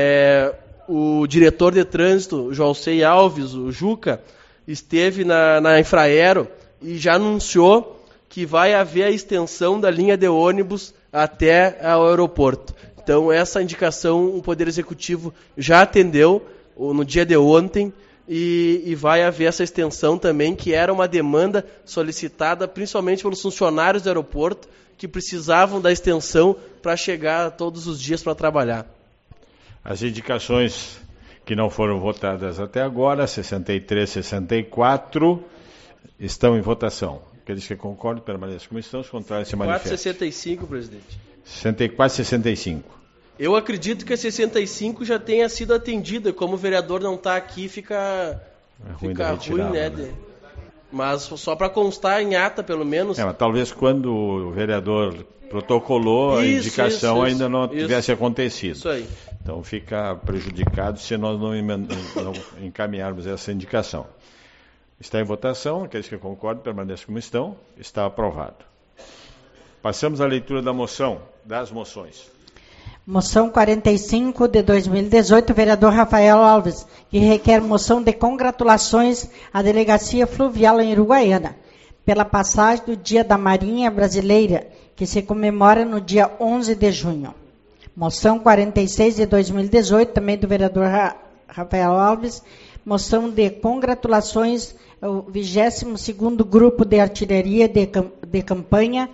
o diretor de trânsito, Joalcei Alves, o Juca, esteve na Infraero e já anunciou que vai haver a extensão da linha de ônibus até ao aeroporto. Então, essa indicação o Poder Executivo já atendeu no dia de ontem, e vai haver essa extensão também, que era uma demanda solicitada principalmente pelos funcionários do aeroporto, que precisavam da extensão para chegar todos os dias para trabalhar. As indicações que não foram votadas até agora, 63 e 64, estão em votação. Aqueles que concordam permaneçam como estão, os contrários se manifestam. 64 e 65, presidente. 64 e 65. Eu acredito que a 65 já tenha sido atendida. Como o vereador não está aqui, fica ruim, né? Mas só para constar em ata, pelo menos. Mas talvez quando o vereador protocolou, a indicação ainda não tivesse acontecido. Isso aí. Então fica prejudicado se nós não encaminharmos essa indicação. Está em votação, aqueles que concordam permaneçam como estão. Está aprovado. Passamos à leitura das moções. Moção 45 de 2018, vereador Rafael Alves, que requer moção de congratulações à Delegacia Fluvial em Uruguaiana, pela passagem do Dia da Marinha Brasileira, que se comemora no dia 11 de junho. Moção 46 de 2018, também do vereador Rafael Alves, moção de congratulações ao 22º Grupo de Artilharia de Campanha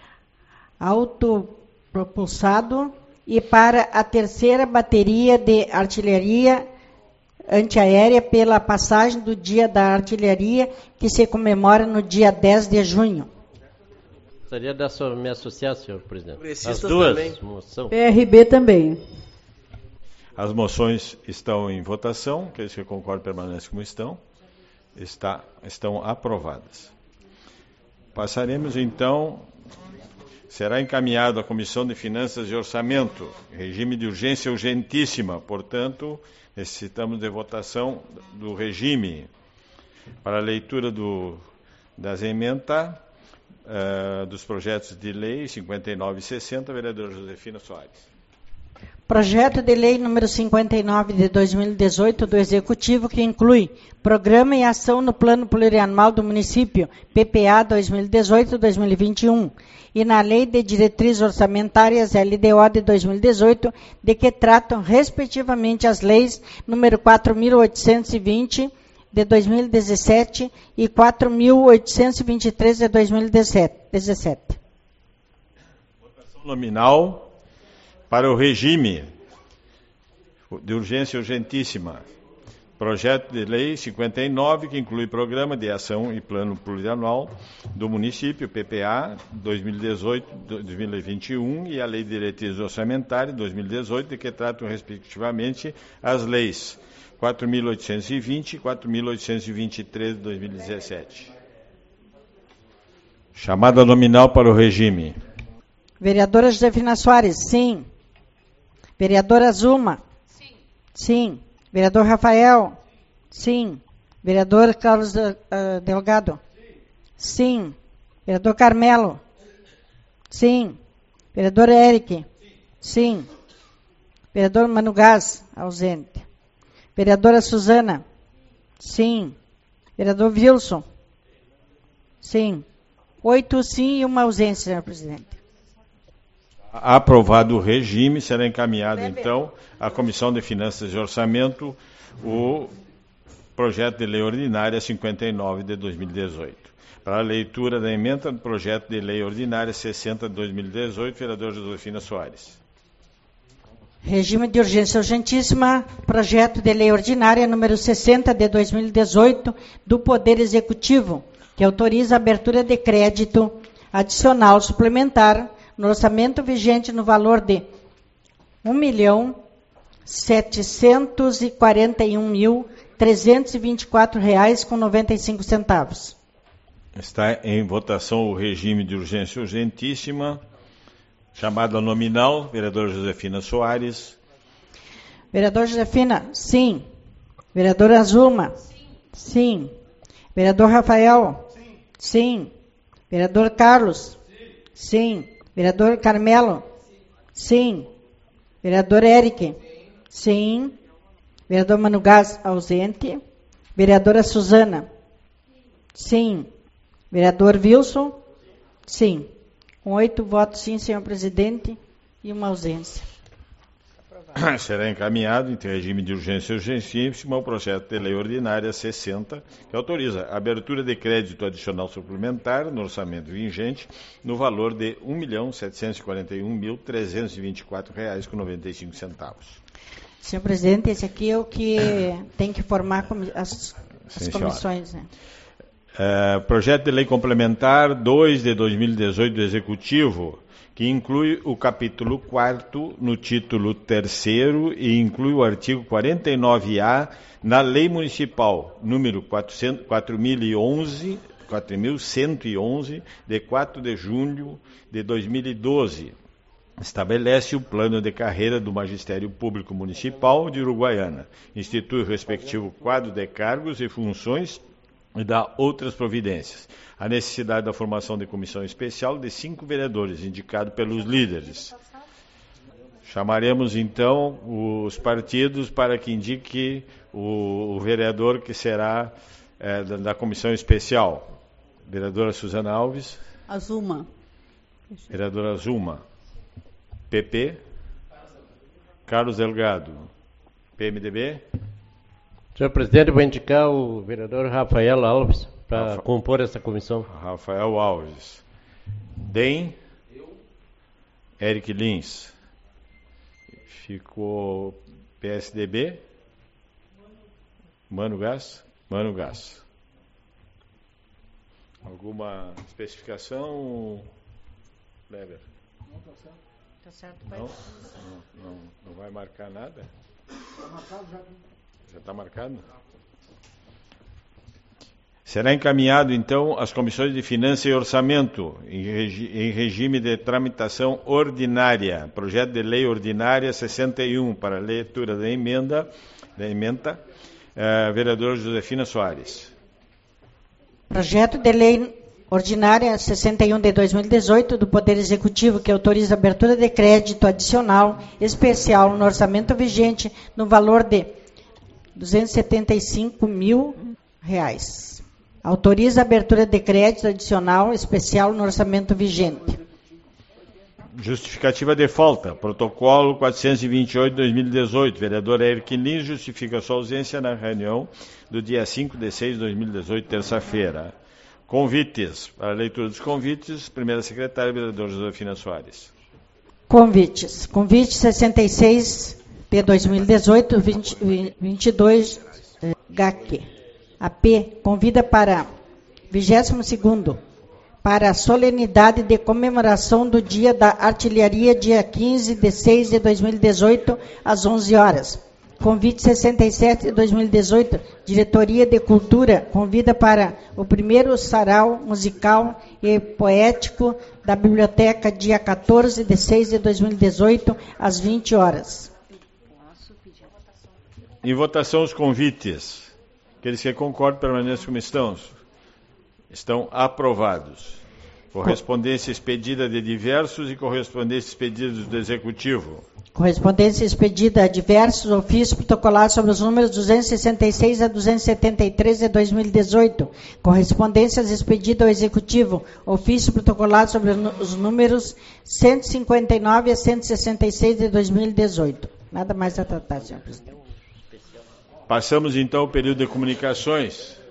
Autopropulsado, e para a 3ª Bateria de Artilharia Antiaérea pela passagem do Dia da Artilharia, que se comemora no dia 10 de junho. Gostaria de me associar, senhor presidente. As duas moções. PRB também. As moções estão em votação, aqueles que concordam permanecem como estão. Estão aprovadas. Passaremos então. Será encaminhado à Comissão de Finanças e Orçamento, regime de urgência urgentíssima, portanto, necessitamos de votação do regime. Para a leitura das emendas dos projetos de lei 59 e 60, vereadora Josefina Soares. Projeto de Lei número 59 de 2018 do Executivo, que inclui Programa e Ação no Plano Plurianual do Município, PPA 2018-2021, e na Lei de Diretrizes Orçamentárias, LDO de 2018, de que tratam, respectivamente, as leis número 4.820 de 2017 e 4.823 de 2017. Votação nominal para o regime de urgência urgentíssima. Projeto de Lei 59, que inclui Programa de Ação e Plano Plurianual do Município, PPA 2018-2021, e a Lei de Diretrizes Orçamentárias 2018, de que tratam, respectivamente, as leis 4.820 e 4.823 de 2017. Chamada nominal para o regime. Vereadora Josefina Soares, sim. Vereadora Zuma? Sim. Sim. Vereador Rafael? Sim. Vereador Carlos Delgado? Sim. Vereador Carmelo? Sim. Vereador Eric? Sim. Vereador Mano Gás? Ausente. Vereadora Suzana? Sim. Vereador Wilson? Sim. 8 sim e uma ausência, senhor presidente. Aprovado o regime, será encaminhado, então, à Comissão de Finanças e Orçamento o projeto de lei ordinária 59 de 2018. Para a leitura da emenda do projeto de lei ordinária 60 de 2018, vereador Josefina Soares. Regime de urgência urgentíssima, projeto de lei ordinária número 60 de 2018 do Poder Executivo, que autoriza a abertura de crédito adicional suplementar no orçamento vigente no valor de R$ 1.741.324,95. Está em votação o regime de urgência urgentíssima. Chamada nominal, vereadora Josefina Soares. Vereador Josefina, sim. Vereadora Zuma? Sim. Vereador Rafael? Sim. Vereador Carlos? Sim. Vereador Carmelo? Sim. Vereador Eric? Sim. Vereador Mano Gás, ausente. Vereadora Suzana? Sim. Vereador Wilson? Sim. Com 8 votos sim, senhor presidente, e uma ausência. Será encaminhado em regime de urgência urgentíssima o projeto de lei ordinária 60, que autoriza a abertura de crédito adicional suplementar no orçamento vigente no valor de R$ 1.741.324,95. Senhor presidente, esse aqui é o que tem que formar as comissões, né? Projeto de lei complementar 2 de 2018 do Executivo, que inclui o capítulo 4º no título 3º e inclui o artigo 49A na Lei Municipal número 4.111, de 4 de junho de 2012. Estabelece o plano de carreira do Magistério Público Municipal de Uruguaiana, institui o respectivo quadro de cargos e funções e dá outras providências. A necessidade da formação de comissão especial de 5 vereadores, indicado pelos líderes. Chamaremos, então, os partidos para que indique o vereador que será da comissão especial. Vereadora Suzana Alves. Azuma. Vereadora Zuma. PP. Carlos Delgado. PMDB. Senhor presidente, vou indicar o vereador Rafael Alves para compor essa comissão. Rafael Alves. DEM. Eric Lins. Ficou PSDB. Mano Gás. Alguma especificação, Kleber? Tá certo, não vai marcar nada? Está marcado já. Já está marcado? Será encaminhado, então, às comissões de Finanças e Orçamento, em regime de tramitação ordinária. Projeto de Lei Ordinária 61, para leitura da emenda, vereadora Josefina Soares. Projeto de Lei ordinária 61 de 2018 do Poder Executivo, que autoriza a abertura de crédito adicional especial no orçamento vigente no valor de R$ 275 mil. Autoriza a abertura de crédito adicional especial no orçamento vigente. Justificativa de falta. Protocolo 428 de 2018. Vereador Eric Lins justifica sua ausência na reunião do dia 5 de 6 de 2018, terça-feira. Convites. Para a leitura dos convites, primeira secretária, vereador Josefina Soares. Convites. Convite 66 de 2018, 22 GAC. AP convida para 22º, para a solenidade de comemoração do Dia da Artilharia, dia 15 de 6 de 2018, às 11 horas. Convite 67 de 2018, Diretoria de Cultura, convida para o primeiro sarau musical e poético da Biblioteca, dia 14 de 6 de 2018, às 20 horas. Em votação os convites. Aqueles que concordam permaneçam como estão. Estão aprovados. Correspondência expedida de diversos e correspondência expedida do Executivo. Correspondência expedida a diversos ofícios protocolados sobre os números 266 a 273 de 2018. Correspondências expedidas ao Executivo. Ofício protocolado sobre os números 159 a 166 de 2018. Nada mais a tratar, senhor presidente. Passamos então ao período de comunicações.